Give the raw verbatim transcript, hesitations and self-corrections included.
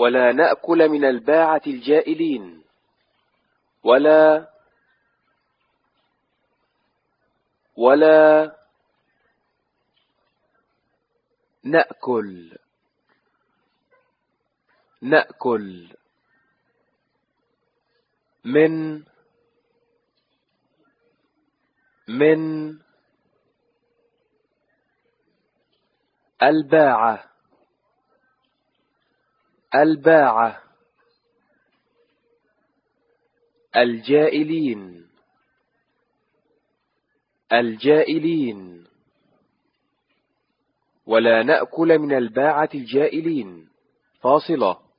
ولا نأكل من الباعة الجائلين، ولا ولا نأكل نأكل من من الباعة الباعة الجائلين الجائلين ولا نأكل من الباعة الجائلين. فاصلة.